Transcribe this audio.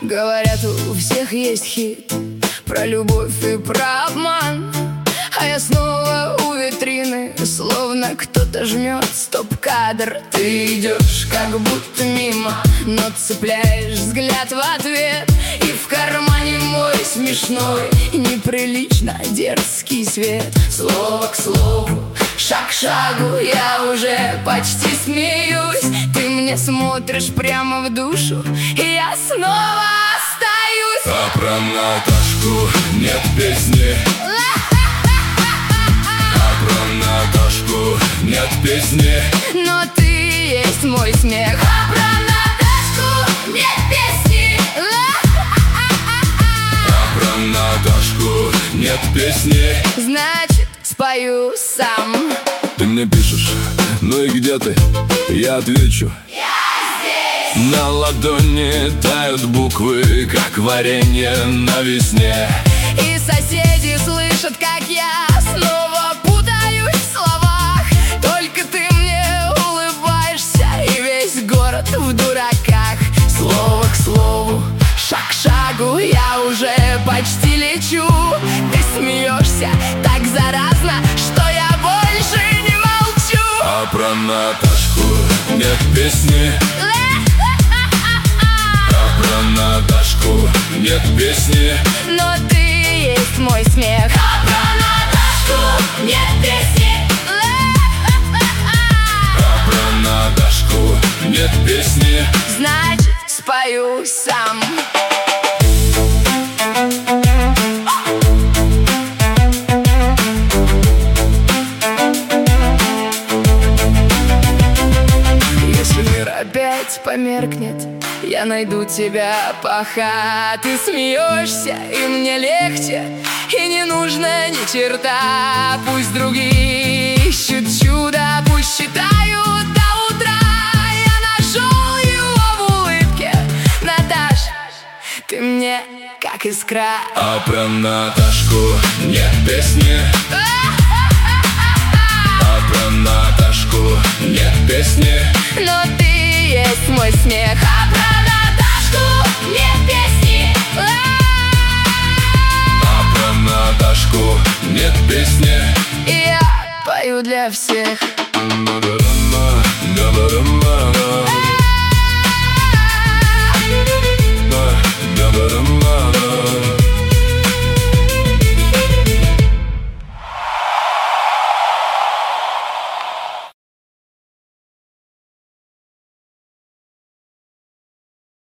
Говорят, у всех есть хит про любовь и про обман, а я снова у витрины, словно кто-то жмет стоп-кадр. Ты идешь как будто мимо, но цепляешь взгляд в ответ. И в кармане мой смешной, неприлично дерзкий свет. Слово к слову, шаг к шагу, я уже почти смеюсь. Ты мне смотришь прямо в душу, и я снова остаюсь. А про Наташку нет песни. Наташку нет песни, но ты есть мой смех. А про Наташку нет песни. А про Наташку нет песни, значит, спою сам. Ты мне пишешь, ну и где ты? Я отвечу: я здесь. На ладони тают буквы, как варенье на весне. И соседи слышат, как я снова путаюсь в словах. Только ты мне улыбаешься, и весь город в дураках. Слово к слову, шаг к шагу, я уже почти лечу. Ты смеешься так заразно, что я больше не молчу. А про Наташку нет песни. А про Наташку нет песни, но ты есть мой смех. А про Наташку нет песни. А про Наташку нет песни, значит, спою сам. Если мир опять померкнет, я найду тебя, пока ты смеешься, и мне легче, и не нужно ни черта. Пусть другие ищут чудо, пусть считают до утра. Я нашел его в улыбке, Наташ, ты мне как искра. а про Наташку нет песни. А про Наташку нет песни, но ты есть мой смех.